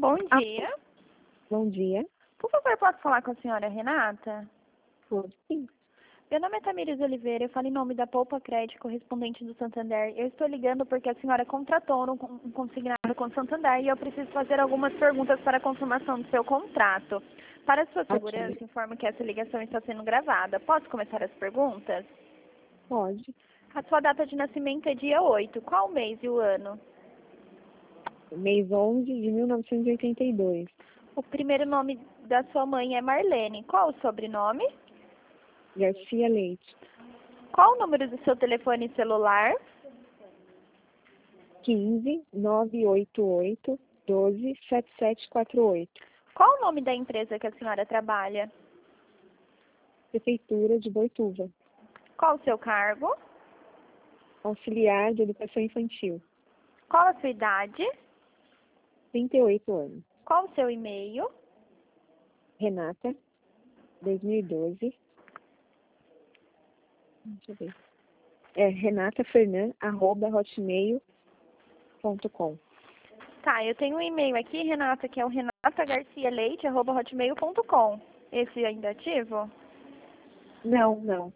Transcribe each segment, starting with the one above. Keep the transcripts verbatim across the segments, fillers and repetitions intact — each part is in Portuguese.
Bom Ah, dia. bom dia. Por favor, posso falar com a senhora Renata? Pode sim. Meu nome é Tamires Oliveira, eu falo em nome da Poupa Crédito, correspondente do Santander. Eu estou ligando porque a senhora contratou um con- um consignado com o Santander e eu preciso fazer algumas perguntas para a confirmação do seu contrato. Para sua Ok. segurança, informo que essa ligação está sendo gravada. Posso começar as perguntas? Pode. A sua data de nascimento é dia oito. Qual o mês e o ano? Mês onze de mil novecentos e oitenta e dois. O primeiro nome da sua mãe é Marlene. Qual o sobrenome? Garcia Leite. Qual o número do seu telefone celular? quinze, nove oito oito, doze, sete sete quatro oito. Qual o nome da empresa que a senhora trabalha? Prefeitura de Boituva. Qual o seu cargo? Auxiliar de Educação Infantil. Qual a sua idade? trinta e oito anos. Qual o seu e-mail? Renata, dois mil e doze. Deixa eu ver. É renata fernan arroba hotmail ponto com. Tá, eu tenho um e-mail aqui, Renata, que é o renata garcia leite arroba hotmail ponto com. Esse ainda é ativo? Não, não.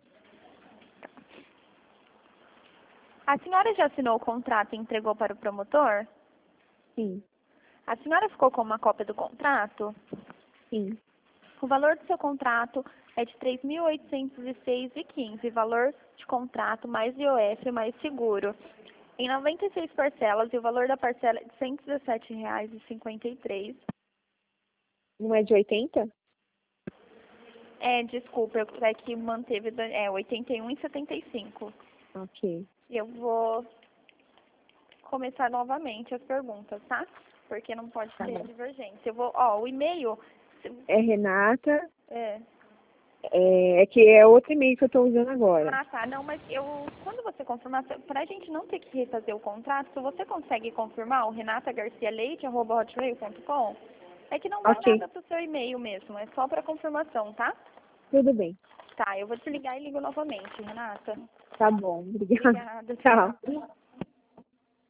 A senhora já assinou o contrato e entregou para o promotor? Sim, A senhora ficou com uma cópia do contrato? sim. O valor do seu contrato é de três mil oitocentos e seis reais e quinze centavos, valor de contrato mais I O F mais seguro, em noventa e seis parcelas, e o valor da parcela é de cento e dezessete reais e cinquenta e três centavos. Não é de oitenta? É, desculpa, eu é que manteve, é oitenta e um reais e setenta e cinco centavos. Ok. Eu vou começar novamente as perguntas, tá? Porque não pode Tá ter bom. divergência. Eu vou, ó, o e-mail, É Renata. é, É, é que é outro e-mail que eu estou usando agora. ah, tá. Não, mas eu, quando você confirmar, para a gente não ter que refazer o contrato, se você consegue confirmar o renata garcia leite arroba hotmail ponto com, é que não vai Ok, nada pro seu e-mail mesmo, é só para confirmação, tá? tudo bem. Tá, eu vou desligar e ligo novamente, Renata. Tá bom, obrigada. Obrigada, tchau. Tchau.